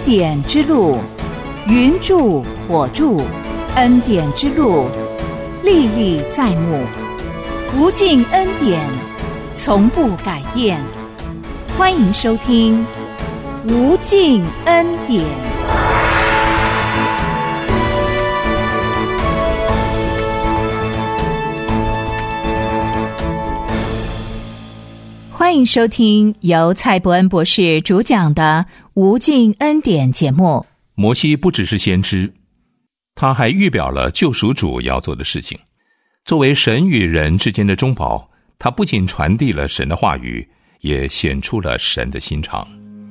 典之路，云柱火柱，恩典之路，历历在目，无尽恩典，从不改变。欢迎收听无尽恩典。欢迎收听由蔡伯恩博士主讲的无尽恩典节目。 摩西不只是先知，他还预表了救赎主要做的事情。作为神与人之间的中保，他不仅传递了神的话语，也显出了神的心肠。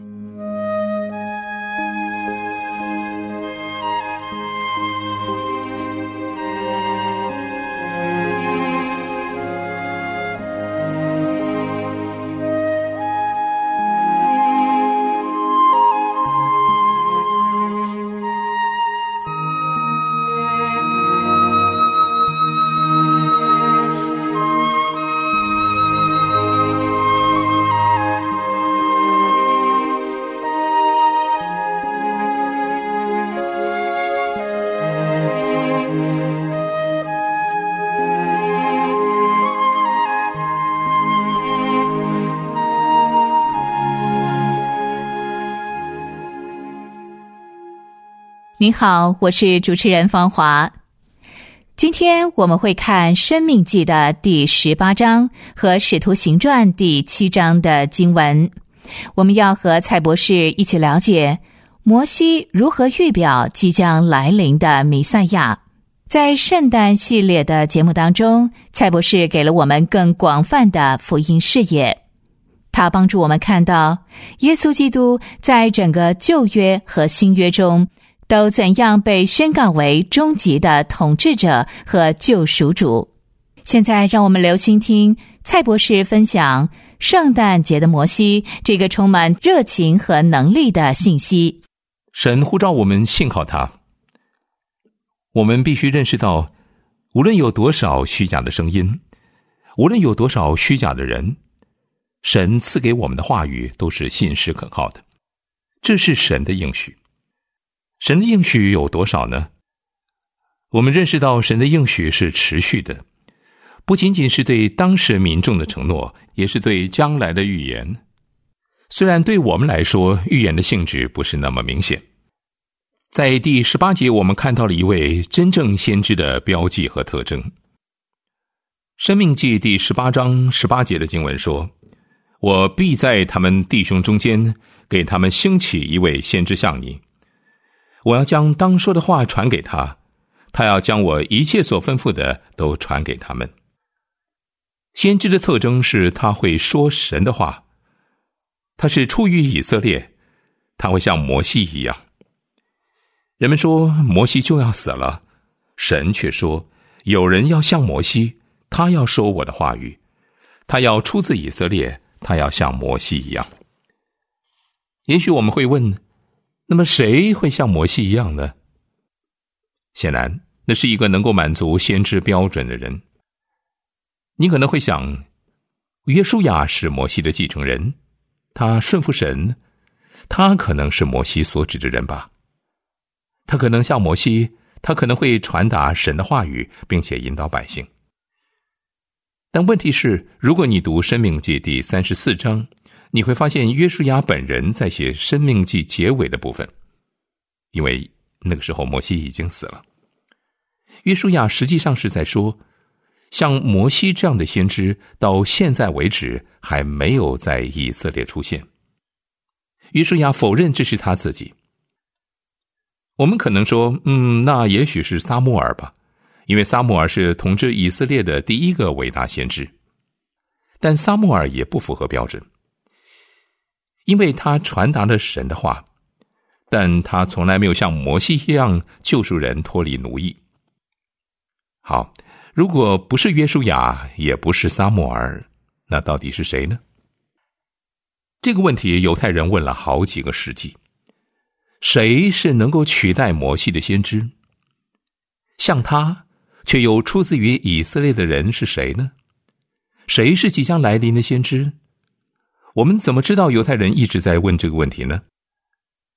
您好，我是主持人方华。今天我们会看《申命记》的第18章和《使徒行传》第7章的经文。我们要和蔡博士一起了解摩西如何预表即将来临的弥赛亚。在圣诞系列的节目当中，蔡博士给了我们更广泛的福音视野。他帮助我们看到耶稣基督在整个旧约和新约中都怎样被宣告为终极的统治者和救赎主。现在让我们留心听蔡博士分享圣诞节的摩西这个充满热情和能力的信息。 神呼召我们信靠他，我们必须认识到，无论有多少虚假的声音，无论有多少虚假的人，神赐给我们的话语都是信实可靠的，这是神的应许。神的应许有多少呢？我们认识到神的应许是持续的，不仅仅是对当时民众的承诺，也是对将来的预言。虽然对我们来说，预言的性质不是那么明显。在第18节，我们看到了一位真正先知的标记和特征。申命记第18章18节的经文说，我必在他们弟兄中间，给他们兴起一位先知像你。我要将当说的话传给他，他要将我一切所吩咐的都传给他们。先知的特征是他会说神的话，他是出于以色列，他会像摩西一样。人们说摩西就要死了，神却说有人要像摩西，他要说我的话语，他要出自以色列，他要像摩西一样。也许我们会问，那么谁会像摩西一样呢？显然，那是一个能够满足先知标准的人。你可能会想，约书亚是摩西的继承人，他顺服神，他可能是摩西所指的人吧。他可能像摩西，他可能会传达神的话语，并且引导百姓。但问题是，如果你读申命记第34章，你会发现约书亚本人在写申命记结尾的部分，因为那个时候摩西已经死了。约书亚实际上是在说，像摩西这样的先知到现在为止还没有在以色列出现。约书亚否认这是他自己。我们可能说，那也许是撒母耳吧，因为撒母耳是统治以色列的第一个伟大先知。但撒母耳也不符合标准，因为他传达了神的话，但他从来没有像摩西一样救赎人脱离奴役。好，如果不是约书亚，也不是撒母耳，那到底是谁呢？这个问题犹太人问了好几个世纪。谁是能够取代摩西的先知？像他却又出自于以色列的人是谁呢？谁是即将来临的先知？我们怎么知道犹太人一直在问这个问题呢？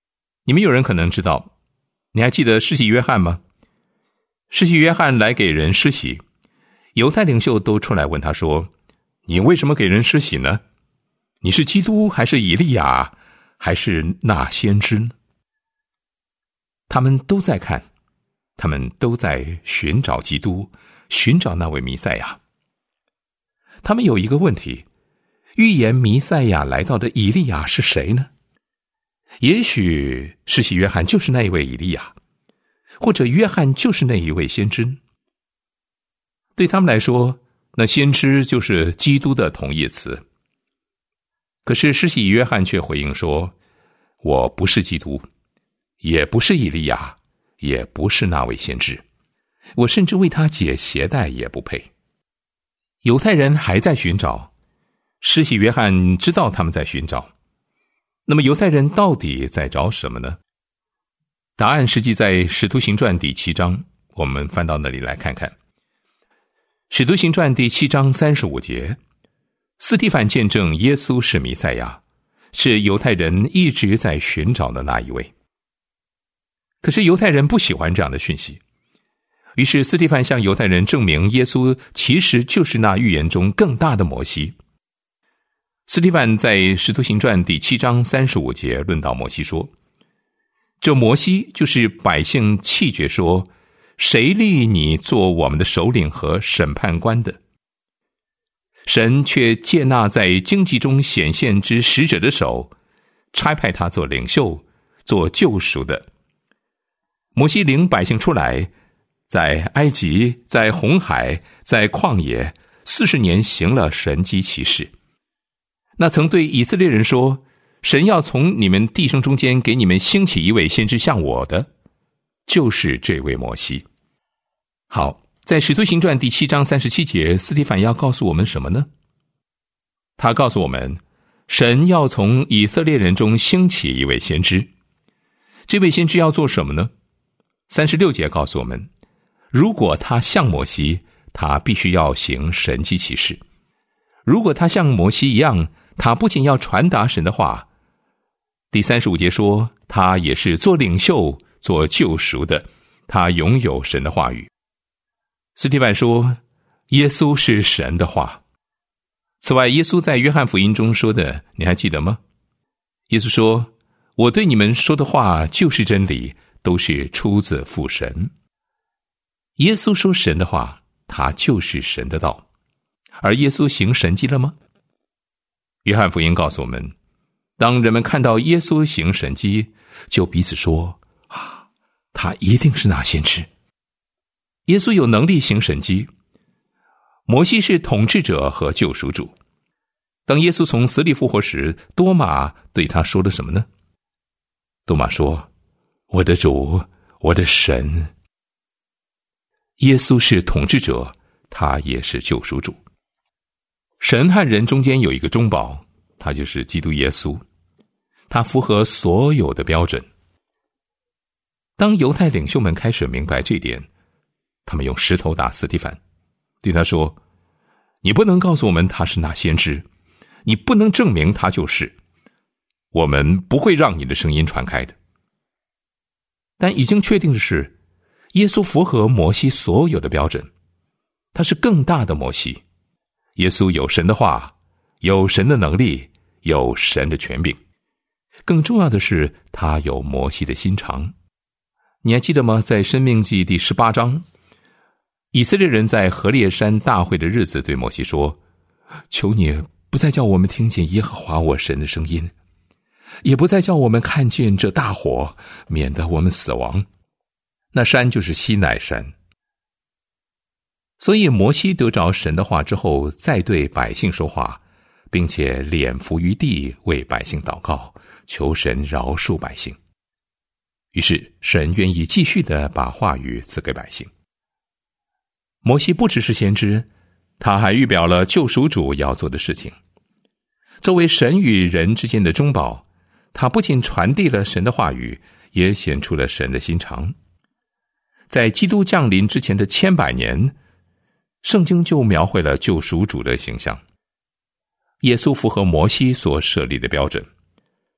你们有人可能知道，你还记得施洗约翰吗？施洗约翰来给人施洗，犹太领袖都出来问他说，你为什么给人施洗呢？你是基督还是以利亚还是那先知呢？他们都在看，他们都在寻找基督，寻找那位弥赛亚。他们有一个问题，预言弥赛亚来到的以利亚是谁呢？也许施洗约翰就是那一位以利亚，或者约翰就是那一位先知。对他们来说，那先知就是基督的同义词。可是施洗约翰却回应说，我不是基督，也不是以利亚，也不是那位先知，我甚至为他解鞋带也不配。犹太人还在寻找，施洗约翰知道他们在寻找。那么犹太人到底在找什么呢？答案实际在使徒行传第7章，我们翻到那里来看看。使徒行传第7章35节，斯提反见证耶稣是弥赛亚，是犹太人一直在寻找的那一位。可是犹太人不喜欢这样的讯息，于是斯提反向犹太人证明耶稣其实就是那预言中更大的摩西。斯提反在使徒行传第7章35节论到摩西说，这摩西就是百姓弃绝说，谁立你做我们的首领和审判官的？神却借那在荆棘中显现之使者的手，差派他做领袖，做救赎的。摩西领百姓出来，在埃及，在红海，在旷野40年行了神迹奇事。那曾对以色列人说，神要从你们弟兄中间给你们兴起一位先知像我的，就是这位摩西。好，在使徒行传第7章37节，斯提反要告诉我们什么呢？他告诉我们，神要从以色列人中兴起一位先知。这位先知要做什么呢？36节告诉我们，如果他像摩西，他必须要行神迹奇事。如果他像摩西一样，他不仅要传达神的话，第35节说，他也是做领袖，做救赎的，他拥有神的话语。斯提反说，耶稣是神的话。此外，耶稣在约翰福音中说的，你还记得吗？耶稣说，我对你们说的话就是真理，都是出自父神。耶稣说神的话，他就是神的道。而耶稣行神迹了吗？约翰福音告诉我们，当人们看到耶稣行神迹，就彼此说，他一定是那先知。耶稣有能力行神迹，摩西是统治者和救赎主。当耶稣从死里复活时，多马对他说了什么呢？多马说，我的主，我的神。耶稣是统治者，他也是救赎主。神和人中间有一个中保，他就是基督耶稣，他符合所有的标准。当犹太领袖们开始明白这一点，他们用石头打斯提反，对他说，你不能告诉我们他是那先知，你不能证明他就是，我们不会让你的声音传开的。但已经确定的是，耶稣符合摩西所有的标准，他是更大的摩西。耶稣有神的话，有神的能力，有神的权柄。更重要的是，他有摩西的心肠。你还记得吗？在申命记第18章，以色列人在何烈山大会的日子对摩西说，求你不再叫我们听见耶和华我神的声音，也不再叫我们看见这大火，免得我们死亡。那山就是西乃山。所以摩西得着神的话之后，再对百姓说话，并且脸伏于地为百姓祷告，求神饶恕百姓。于是神愿意继续的把话语赐给百姓。摩西不只是先知，他还预表了救赎主要做的事情。作为神与人之间的中保，他不仅传递了神的话语，也显出了神的心肠。在基督降临之前的100年，圣经就描绘了救赎主的形象。耶稣符合摩西所设立的标准。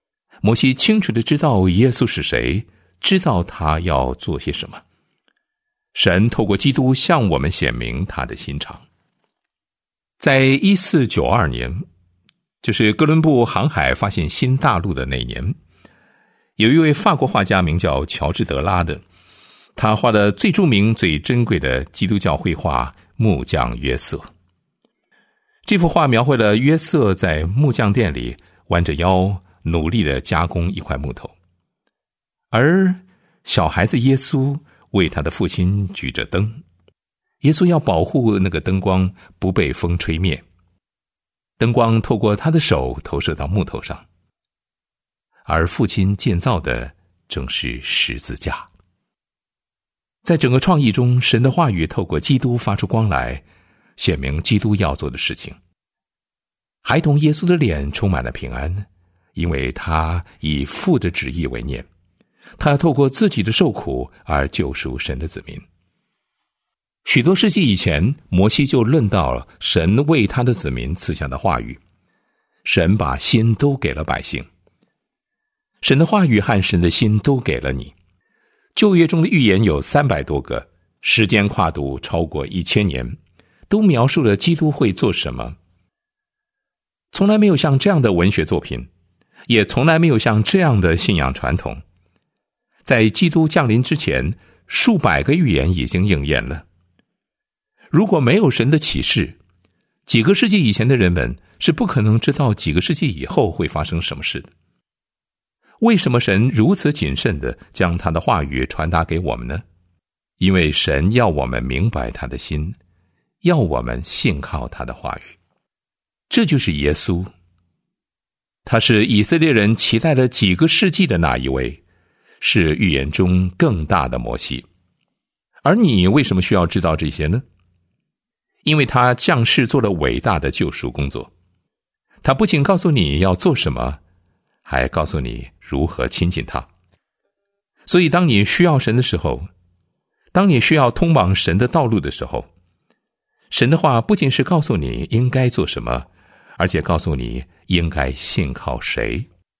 摩西清楚地知道耶稣是谁，知道他要做些什么。神透过基督向我们显明他的心肠。在1492年，就是哥伦布航海发现新大陆的那年，有一位法国画家名叫乔治德拉的，他画的最著名最珍贵的基督教绘画《木匠约瑟》。这幅画描绘了约瑟在木匠店里弯着腰努力地加工一块木头，而小孩子耶稣为他的父亲举着灯，耶稣要保护那个灯光不被风吹灭，灯光透过他的手投射到木头上，而父亲建造的正是十字架。在整个创意中，神的话语透过基督发出光来，显明基督要做的事情。孩童耶稣的脸充满了平安，因为他以父的旨意为念，他要透过自己的受苦而救赎神的子民。许多世纪以前，摩西就论到了神为他的子民赐下的话语，神把心都给了百姓，神的话语和神的心都给了你。旧约中的预言有300多个，时间跨度超过1000年，都描述了基督会做什么。从来没有像这样的文学作品，也从来没有像这样的信仰传统。在基督降临之前，数百个预言已经应验了。如果没有神的启示，几个世纪以前的人们是不可能知道几个世纪以后会发生什么事的。为什么神如此谨慎地将他的话语传达给我们呢？因为神要我们明白他的心，要我们信靠他的话语。这就是耶稣，他是以色列人期待了几个世纪的那一位，是预言中更大的摩西。而你为什么需要知道这些呢？因为他降世做了伟大的救赎工作。他不仅告诉你要做什么，还告诉你如何亲近他。所以当你需要神的时候，当你需要通往神的道路的时候，神的话不仅是告诉你应该做什么，而且告诉你应该信靠谁。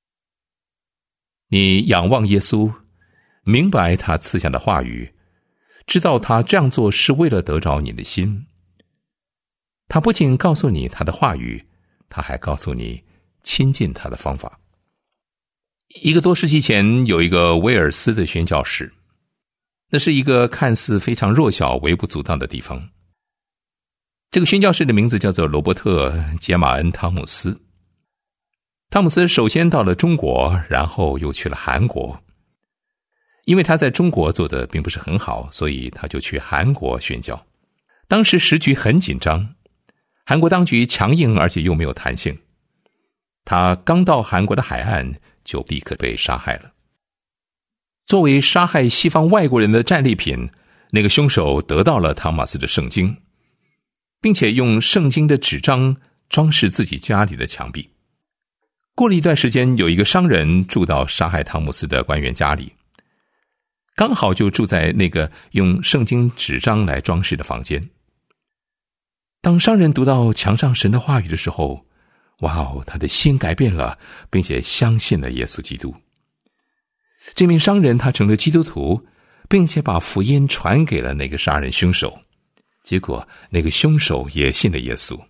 你仰望耶稣，明白他赐下的话语，知道他这样做是为了得着你的心。他不仅告诉你他的话语，他还告诉你亲近他的方法。1个多世纪前，有一个威尔斯的宣教士，那是一个看似非常弱小微不足道的地方。这个宣教士的名字叫做罗伯特·杰马恩·汤姆斯。汤姆斯首先到了中国，然后又去了韩国。因为他在中国做的并不是很好，所以他就去韩国宣教。当时时局很紧张，韩国当局强硬而且又没有弹性。他刚到韩国的海岸，就立刻被杀害了。作为杀害西方外国人的战利品，那个凶手得到了汤马斯的圣经，并且用圣经的纸张装饰自己家里的墙壁。过了一段时间，有一个商人住到杀害汤姆斯的官员家里，刚好就住在那个用圣经纸张来装饰的房间。当商人读到墙上神的话语的时候，哇哦，他的心改变了，并且相信了耶稣基督。这名商人他成了基督徒，并且把福音传给了那个杀人凶手。结果那个凶手也信了耶稣。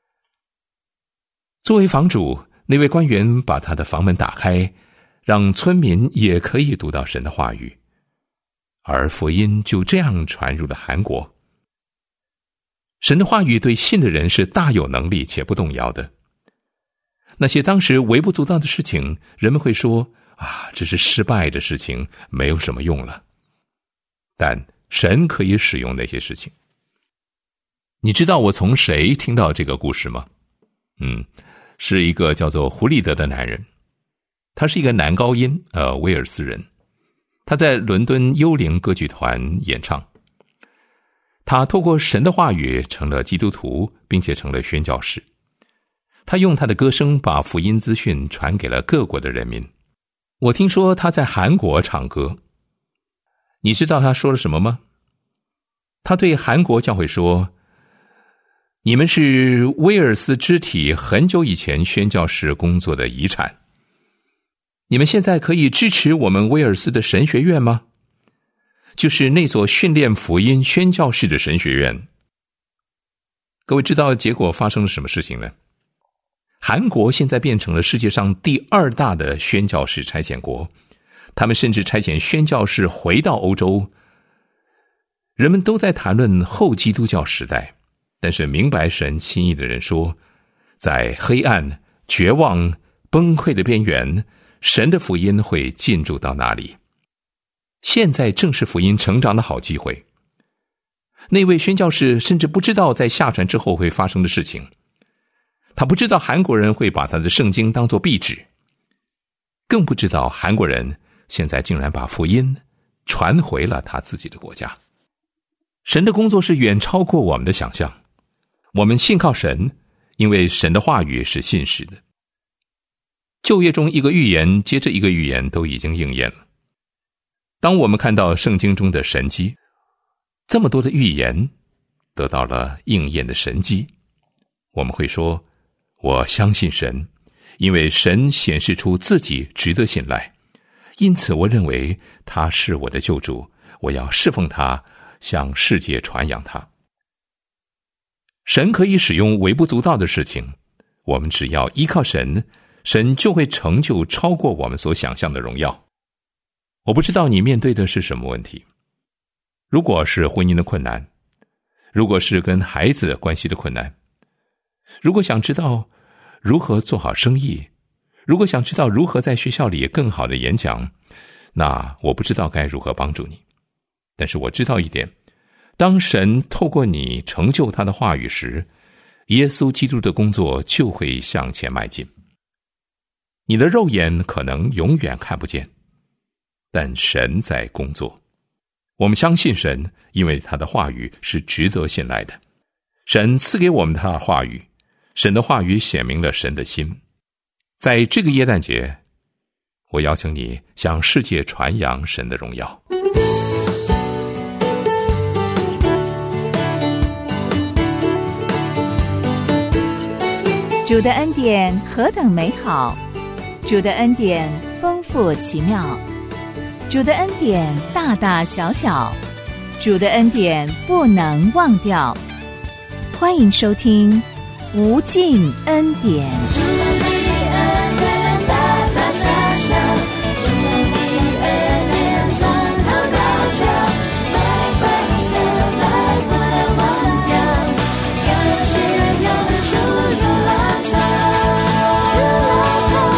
作为房主，那位官员把他的房门打开，让村民也可以读到神的话语，而福音就这样传入了韩国。神的话语对信的人是大有能力且不动摇的。那些当时微不足道的事情，人们会说这是失败的事情，没有什么用了。但神可以使用那些事情。你知道我从谁听到这个故事吗？是一个叫做胡立德的男人。他是一个男高音，威尔斯人。他在伦敦幽灵歌剧团演唱。他透过神的话语成了基督徒，并且成了宣教士。他用他的歌声把福音资讯传给了各国的人民。我听说他在韩国唱歌。你知道他说了什么吗？他对韩国教会说，你们是威尔斯肢体很久以前宣教士工作的遗产。 你们现在可以支持我们威尔斯的神学院吗？就是那所训练福音宣教士的神学院。各位知道结果发生了什么事情呢？韩国现在变成了世界上第2大的宣教士差遣国，他们甚至差遣宣教士回到欧洲。人们都在谈论后基督教时代，但是明白神心意的人说，在黑暗、绝望、崩溃的边缘，神的福音会进入到那里。现在正是福音成长的好机会。那位宣教士甚至不知道在下船之后会发生的事情，他不知道韩国人会把他的圣经当作壁纸，更不知道韩国人现在竟然把福音传回了他自己的国家。神的工作是远超过我们的想象，我们信靠神，因为神的话语是信实的。旧约中一个预言接着一个预言都已经应验了。当我们看到圣经中的神迹，这么多的预言得到了应验的神迹，我们会说，我相信神，因为神显示出自己值得信赖，因此我认为他是我的救主，我要侍奉他，向世界传扬他。神可以使用微不足道的事情，我们只要依靠神，神就会成就超过我们所想象的荣耀。我不知道你面对的是什么问题，如果是婚姻的困难，如果是跟孩子关系的困难，如果想知道如何做好生意，如果想知道如何在学校里更好的演讲，那我不知道该如何帮助你。但是我知道一点，当神透过你成就他的话语时，耶稣基督的工作就会向前迈进。你的肉眼可能永远看不见，但神在工作。我们相信神，因为他的话语是值得信赖的。神赐给我们他的话语，神的话语显明了神的心。在这个耶诞节，我邀请你向世界传扬神的荣耀。 主的恩典何等美好，主的恩典丰富奇妙，主的恩典大大小小，主的恩典不能忘掉。欢迎收听无尽恩典。 主的恩典大大小小，主的恩典从头到脚，白白的来不能忘掉，感谢永驻如浪潮，如浪潮。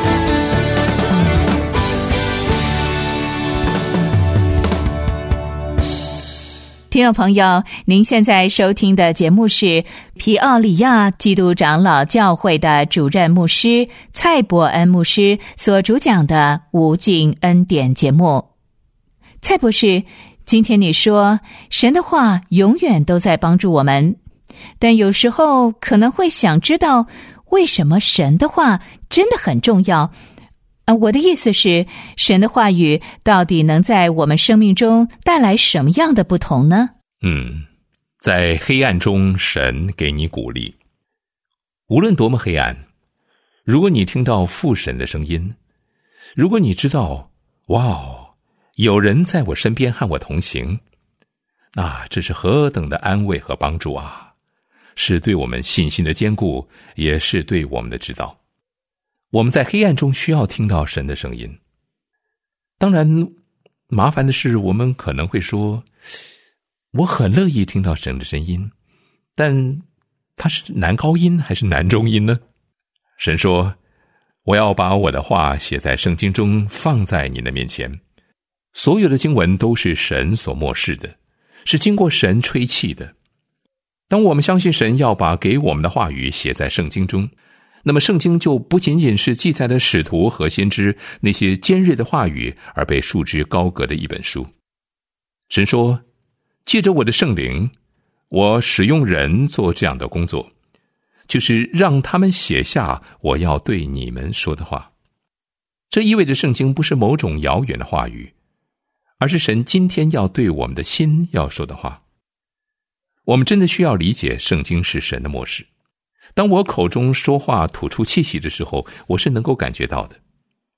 听众朋友，您现在收听的节目是皮奥里亚基督长老教会的主任牧师蔡伯恩牧师所主讲的无尽恩典节目。蔡博士，今天你说神的话永远都在帮助我们，但有时候可能会想知道为什么神的话真的很重要。我的意思是，神的话语到底能在我们生命中带来什么样的不同呢？ 在黑暗中，神给你鼓励。无论多么黑暗，如果你听到父神的声音，如果你知道，哇，有人在我身边和我同行，那这是何等的安慰和帮助啊！是对我们信心的坚固，也是对我们的指导。我们在黑暗中需要听到神的声音。当然，麻烦的是，我们可能会说，我很乐意听到神的声音，但它是男高音还是男中音呢？神说，我要把我的话写在圣经中，放在你的面前。所有的经文都是神所默示的，是经过神吹气的。当我们相信神要把给我们的话语写在圣经中，那么圣经就不仅仅是记载了使徒和先知那些尖锐的话语而被束之高阁的一本书。神说，借着我的圣灵，我使用人做这样的工作，就是让他们写下我要对你们说的话。这意味着圣经不是某种遥远的话语，而是神今天要对我们的心要说的话。我们真的需要理解圣经是神的默示。当我口中说话吐出气息的时候，我是能够感觉到的。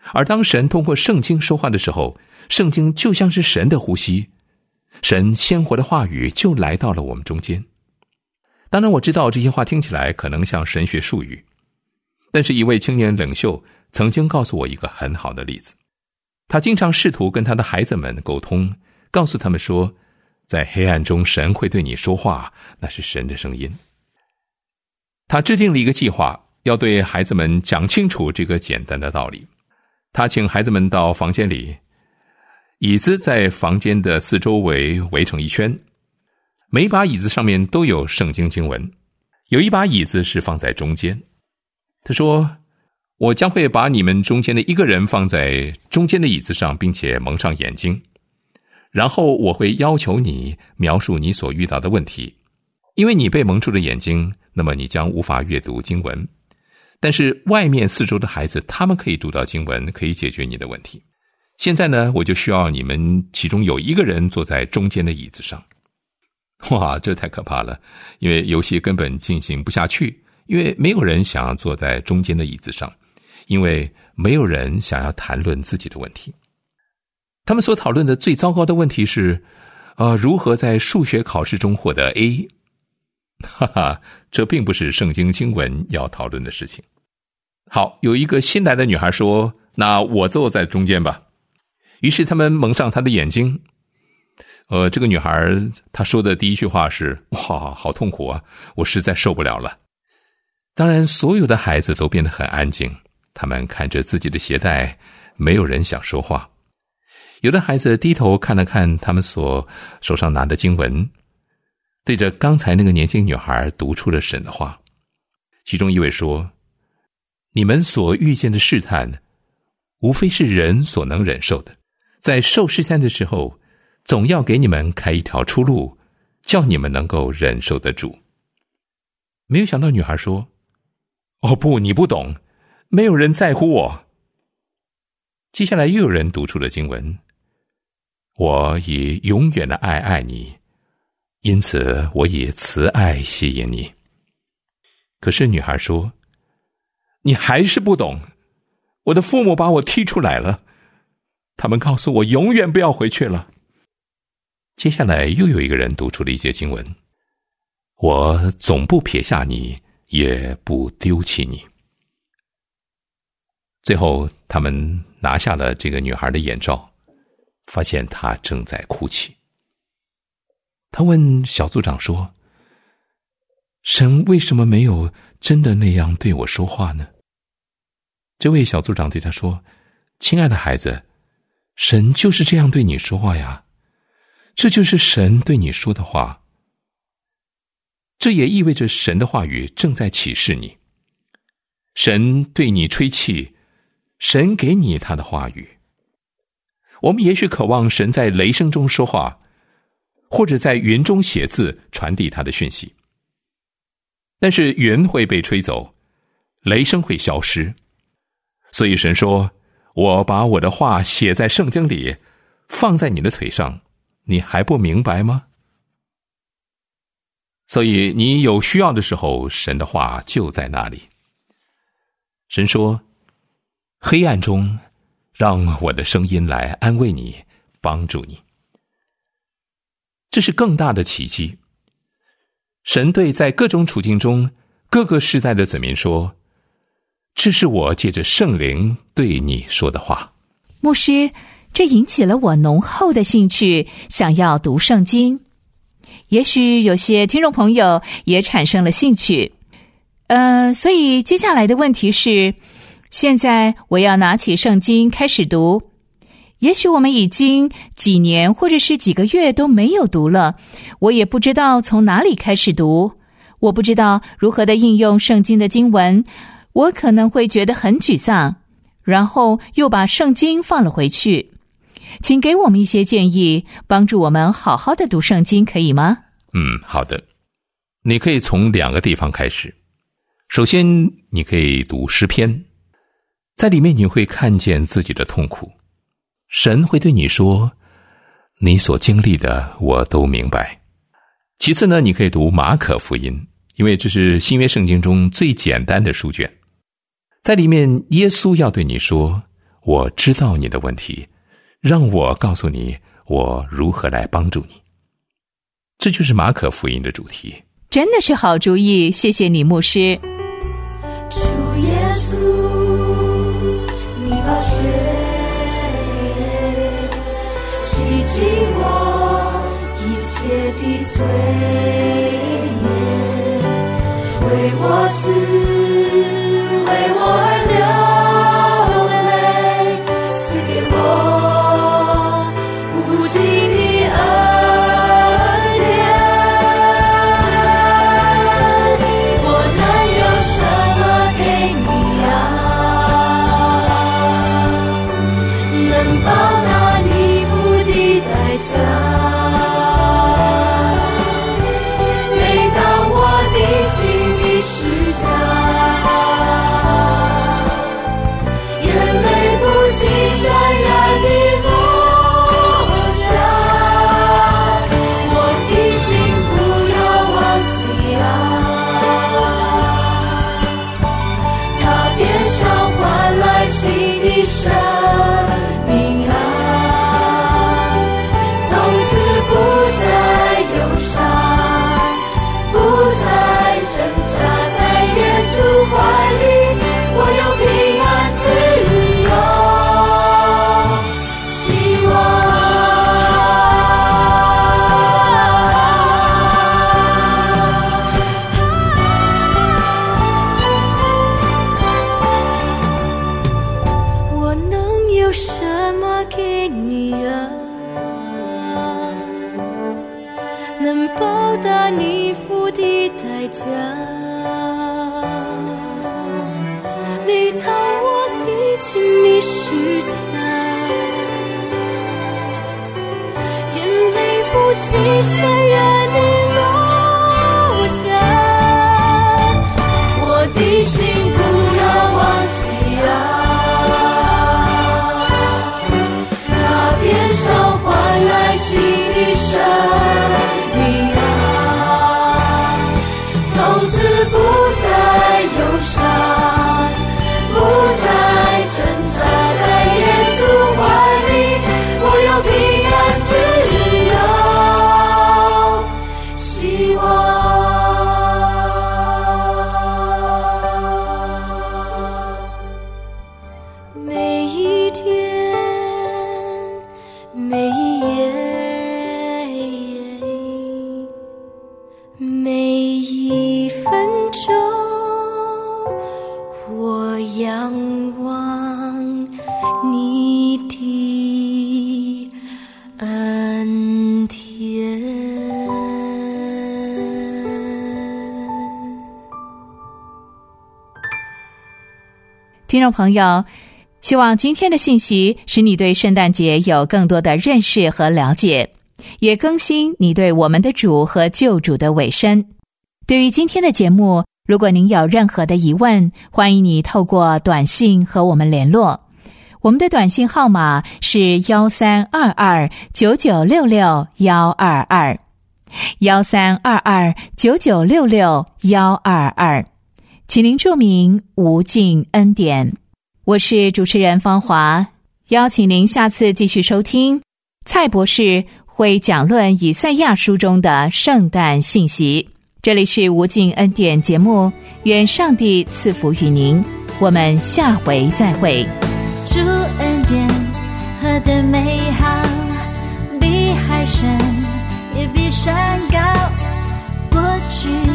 而当神通过圣经说话的时候，圣经就像是神的呼吸，神鲜活的话语就来到了我们中间。当然我知道这些话听起来可能像神学术语，但是一位青年领袖曾经告诉我一个很好的例子。他经常试图跟他的孩子们沟通，告诉他们说，在黑暗中神会对你说话，那是神的声音。他制定了一个计划，要对孩子们讲清楚这个简单的道理。他请孩子们到房间里，椅子在房间的四周围成一圈，每把椅子上面都有圣经经文，有一把椅子是放在中间。他说，我将会把你们中间的一个人放在中间的椅子上，并且蒙上眼睛，然后我会要求你描述你所遇到的问题。因为你被蒙住了眼睛，那么你将无法阅读经文，但是外面四周的孩子，他们可以读到经文，可以解决你的问题。现在呢，我就需要你们其中有一个人坐在中间的椅子上。哇，这太可怕了，因为游戏根本进行不下去，因为没有人想要坐在中间的椅子上，因为没有人想要谈论自己的问题。他们所讨论的最糟糕的问题是，如何在数学考试中获得 A。哈哈，这并不是圣经经文要讨论的事情。好，有一个新来的女孩说，那我坐在中间吧。于是他们蒙上她的眼睛。这个女孩她说的第一句话是，哇，好痛苦啊，我实在受不了了。当然所有的孩子都变得很安静，他们看着自己的鞋带，没有人想说话。有的孩子低头看了看他们手上拿的经文，对着刚才那个年轻女孩读出了神的话。其中一位说，你们所遇见的试探无非是人所能忍受的，在受试探的时候，总要给你们开一条出路，叫你们能够忍受得住。没有想到女孩说，哦不，你不懂，没有人在乎我。接下来又有人读出了经文，我以永远的爱爱你，因此我以慈爱吸引你。可是女孩说，你还是不懂，我的父母把我踢出来了，他们告诉我永远不要回去了。接下来又有一个人读出了一节经文，我总不撇下你，也不丢弃你。最后他们拿下了这个女孩的眼罩，发现她正在哭泣。他问小组长说，神为什么没有真的那样对我说话呢？这位小组长对他说，亲爱的孩子，神就是这样对你说话呀，这就是神对你说的话。这也意味着神的话语正在启示你。神对你吹气，神给你他的话语。我们也许渴望神在雷声中说话，或者在云中写字传递他的讯息。但是云会被吹走，雷声会消失。所以神说，我把我的话写在圣经里，放在你的腿上，你还不明白吗？所以你有需要的时候，神的话就在那里。神说，黑暗中让我的声音来安慰你，帮助你。这是更大的奇迹。神对在各种处境中各个世代的子民说，这是我借着圣灵对你说的话。 牧师，这引起了我浓厚的兴趣，想要读圣经。也许有些听众朋友也产生了兴趣。所以接下来的问题是，现在我要拿起圣经开始读。也许我们已经几年或者是几个月都没有读了，我也不知道从哪里开始读，我不知道如何的应用圣经的经文，我可能会觉得很沮丧，然后又把圣经放了回去。请给我们一些建议，帮助我们好好的读圣经，可以吗？ 好的。你可以从2个地方开始。首先，你可以读诗篇，在里面你会看见自己的痛苦。神会对你说，你所经历的我都明白。其次呢，你可以读马可福音，因为这是新约圣经中最简单的书卷。在里面，耶稣要对你说， 我知道你的问题，让我告诉你我如何来帮助你。这就是马可福音的主题。 真的是好主意，谢谢你牧师。 主耶稣，你宝血洗净我一切的罪孽，为我死，为我而流泪，赐给我无尽的恩典。我能有什么给你啊？能报答你付的代价？每当我历经的时间，眼泪不禁潸然地落下，我的心不要忘记啊，他便偿还来新的生命啊，从此不再忧伤，不再挣扎，在耶稣怀里，我有平安自由希望。我能有什么给你啊？能报答你付的代价？每当我历经的时间，眼泪不禁潸然地落下，我的心不要忘记啊，他便偿还来新的生命啊，从此不再忧伤，不再挣扎，在耶稣怀里，我有平安自由希望。每一天，每一夜，每一分钟，我仰望你的恩典。 听众朋友，希望今天的信息使你对圣诞节有更多的认识和了解，也更新你对我们的主和救主的委身。对于今天的节目，如果您有任何的疑问，欢迎你透过短信和我们联络。我们的短信号码是1322-9966-122，1322-9966-122，请您注明无尽恩典。我是主持人方华，邀请您下次继续收听蔡博士会讲论以赛亚书中的圣诞信息。这里是无尽恩典节目，愿上帝赐福于您，我们下回再会。 主恩典何等美好，比海深也比山高，过去